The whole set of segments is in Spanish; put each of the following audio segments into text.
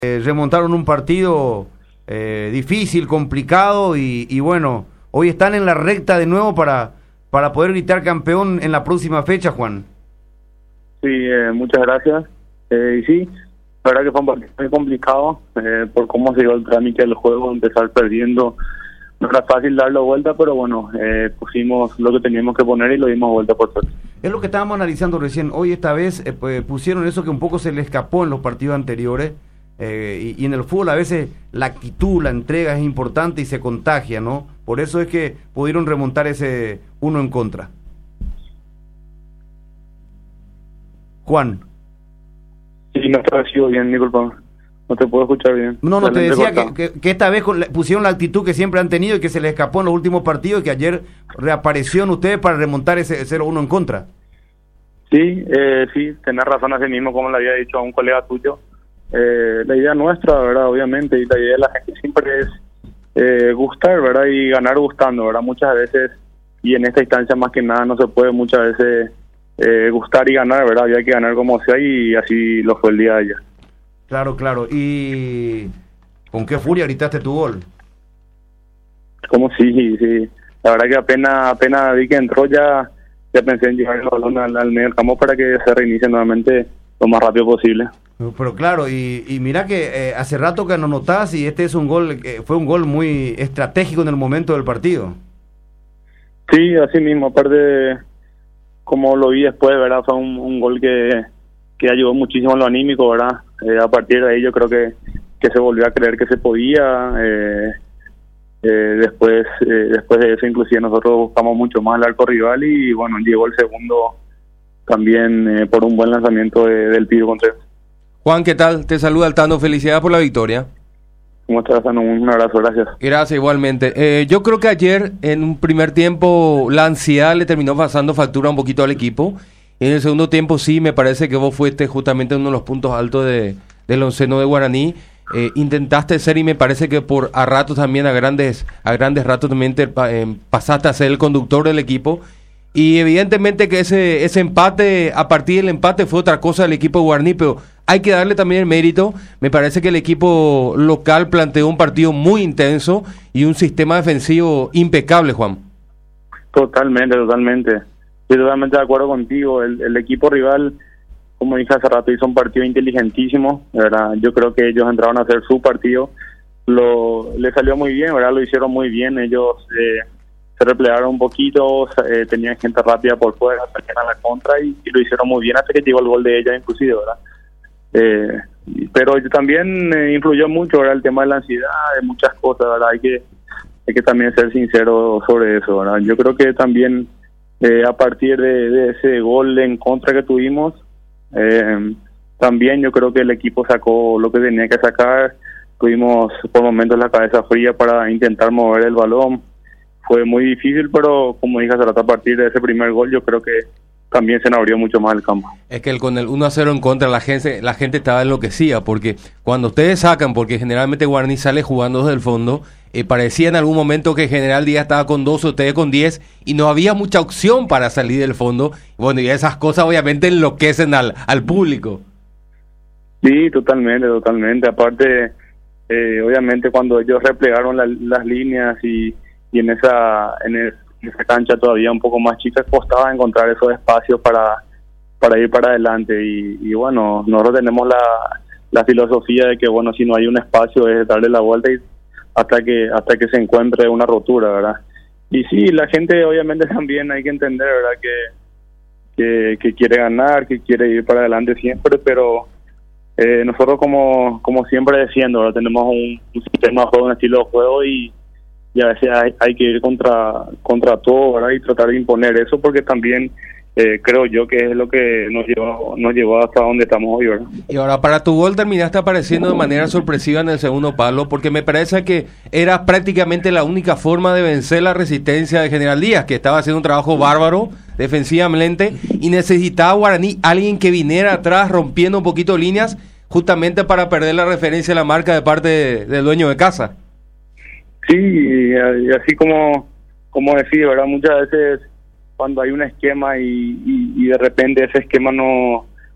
remontaron un partido difícil, complicado y bueno, hoy están en la recta de nuevo para poder gritar campeón en la próxima fecha, Juan. Sí, muchas gracias. Y sí, la verdad que fue un partido muy complicado por cómo se dio el trámite del juego, empezar perdiendo. No era fácil darlo vuelta, pero bueno, pusimos lo que teníamos que poner y lo dimos vuelta por suerte. Es lo que estábamos analizando recién. Hoy esta vez pues, pusieron eso que un poco se le escapó en los partidos anteriores. Y en el fútbol a veces la actitud, la entrega es importante y se contagia, ¿no? Por eso es que pudieron remontar ese 1 en contra. Juan. Sí, no te recibo bien, disculpa. No te puedo escuchar bien. No, te decía que esta vez pusieron la actitud que siempre han tenido y que se les escapó en los últimos partidos y que ayer reapareció en ustedes para remontar ese 0-1 en contra. Sí, sí, tenés razón así mismo, como le había dicho a un colega tuyo. La idea nuestra, ¿verdad? Obviamente, y la idea de la gente siempre es gustar, ¿verdad? Y ganar gustando, ¿verdad? Muchas veces, y en esta instancia más que nada no se puede muchas veces gustar y ganar, ¿verdad? Había que ganar como sea y así lo fue el día de ayer. Claro. ¿Y con qué furia gritaste tu gol? Como sí. La verdad que apenas vi que entró ya pensé en llevar el balón al medio del campo para que se reinicie nuevamente lo más rápido posible. Pero claro, y mira que hace rato que no notás y este es un gol, fue un gol muy estratégico en el momento del partido. Sí, así mismo, aparte como lo vi después, ¿verdad? Fue un gol que ayudó muchísimo en lo anímico, ¿verdad? A partir de ahí yo creo que se volvió a creer que se podía. Después de eso inclusive nosotros buscamos mucho más el arco rival y bueno, llegó el segundo también por un buen lanzamiento del Pío Contreras. Juan, ¿qué tal? Te saluda Altano, felicidades por la victoria. ¿Cómo estás, Altano? Un abrazo, gracias. Gracias, igualmente. Yo creo que ayer, en un primer tiempo, la ansiedad le terminó pasando factura un poquito al equipo. En el segundo tiempo sí, me parece que vos fuiste justamente uno de los puntos altos del onceno de Guaraní. Intentaste ser y me parece que a ratos también, a grandes ratos también pasaste a ser el conductor del equipo. Y evidentemente que ese empate, a partir del empate fue otra cosa del equipo de Guaraní, pero hay que darle también el mérito. Me parece que el equipo local planteó un partido muy intenso y un sistema defensivo impecable, Juan. Totalmente. Estoy totalmente de acuerdo contigo. El equipo rival, como dije hace rato, hizo un partido inteligentísimo, ¿verdad? Yo creo que ellos entraron a hacer su partido. Le salió muy bien, ¿verdad? Lo hicieron muy bien. Ellos se replegaron un poquito, tenían gente rápida por fuera, sacaron a la contra y lo hicieron muy bien hasta que llegó el gol de ella inclusive, ¿verdad? Pero también influyó mucho, ¿verdad? El tema de la ansiedad, de muchas cosas, ¿verdad? Hay que también ser sincero sobre eso, ¿verdad? Yo creo que también a partir de ese gol en contra que tuvimos, también yo creo que el equipo sacó lo que tenía que sacar. Tuvimos por momentos la cabeza fría para intentar mover el balón. Fue muy difícil, pero como dije hace rato, a partir de ese primer gol yo creo que también se nos abrió mucho más el campo. Es que con el 1-0 en contra la gente estaba enloquecida, porque cuando ustedes sacan, porque generalmente Guaraní sale jugando desde el fondo, parecía en algún momento que General Díaz estaba con 2 o ustedes con 10 y no había mucha opción para salir del fondo. Bueno, y esas cosas obviamente enloquecen al público. Sí, totalmente. Aparte, obviamente cuando ellos replegaron las líneas y en esa cancha todavía un poco más chica costaba encontrar esos espacios para ir para adelante y bueno, nosotros tenemos la filosofía de que bueno, si no hay un espacio es darle la vuelta y hasta que se encuentre una rotura, ¿verdad? Y sí, la gente obviamente también hay que entender, ¿verdad? Que quiere ganar, que quiere ir para adelante siempre, pero nosotros como siempre defiendo, ¿verdad? Tenemos un sistema de juego, un estilo de juego y a veces hay que ir contra todo, ¿verdad? Y tratar de imponer eso porque también creo yo que es lo que nos llevó hasta donde estamos hoy, ¿verdad? Y ahora para tu gol terminaste apareciendo de manera sorpresiva en el segundo palo porque me parece que era prácticamente la única forma de vencer la resistencia de General Díaz, que estaba haciendo un trabajo bárbaro defensivamente y necesitaba Guaraní alguien que viniera atrás rompiendo un poquito líneas justamente para perder la referencia a la marca de parte del dueño de casa. Sí, y así como decía, ¿verdad? Muchas veces cuando hay un esquema y de repente ese esquema no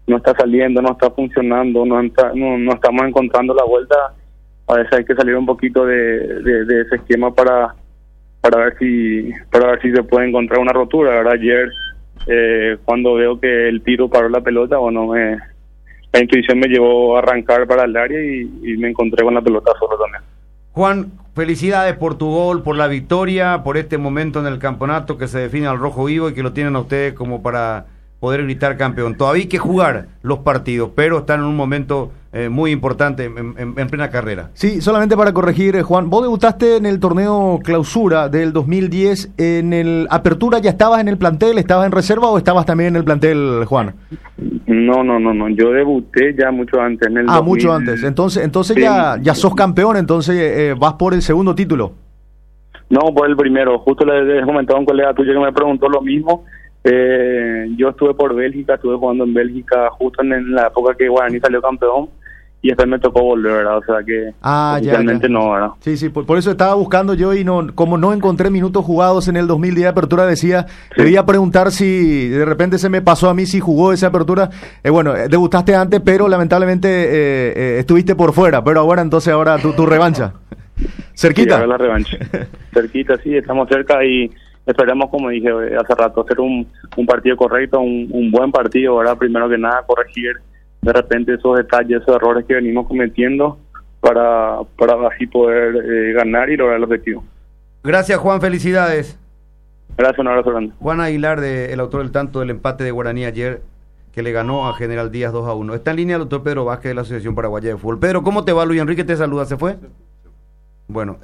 no está saliendo, no está funcionando, no estamos encontrando la vuelta. A veces hay que salir un poquito de ese esquema para ver si se puede encontrar una rotura. ¿Verdad? Ayer cuando veo que el tiro paró la pelota, bueno, la intuición me llevó a arrancar para el área y me encontré con la pelota solo también. Juan, felicidades por tu gol, por la victoria, por este momento en el campeonato que se define al rojo vivo y que lo tienen a ustedes como para poder gritar campeón. Todavía hay que jugar los partidos, pero están en un momento muy importante en plena carrera. Sí, solamente para corregir, Juan, vos debutaste en el torneo Clausura del 2010, en el Apertura. ¿Ya estabas en el plantel, estabas en reserva o estabas también en el plantel, Juan? No, yo debuté ya mucho antes. En el 2000. Mucho antes, entonces sí. ya sos campeón, entonces vas por el segundo título. No, por el primero. Justo le he comentado a un colega tuyo que me preguntó lo mismo. Yo estuve por Bélgica, estuve jugando en Bélgica justo en la época que Guaraní salió campeón y después me tocó volver, ¿verdad? O sea que oficialmente no, ¿verdad? Sí, por eso estaba buscando yo y como no encontré minutos jugados en el 2010 de Apertura, decía, debía preguntar si de repente se me pasó a mí si jugó esa Apertura. Bueno, debutaste antes, pero lamentablemente estuviste por fuera, pero ahora tu revancha. ¿Cerquita? Sí, la revancha. Cerquita, sí, estamos cerca y esperemos, como dije hace rato, hacer un partido correcto, un buen partido, ¿verdad? Primero que nada, corregir de repente esos detalles, esos errores que venimos cometiendo para así poder ganar y lograr el objetivo. Gracias, Juan, felicidades. Gracias, un abrazo grande. Juan Aguilar, el autor del tanto del empate de Guaraní ayer, que le ganó a General Díaz 2-1. Está en línea el doctor Pedro Vázquez de la Asociación Paraguaya de Fútbol. Pedro, ¿cómo te va? Luis Enrique te saluda, ¿se fue? Bueno,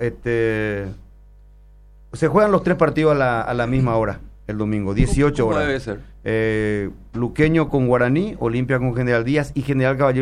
se juegan los 3 partidos a la misma hora, el domingo, 18 horas. ¿Cómo debe ser? Luqueño con Guaraní, Olimpia con General Díaz y General Caballero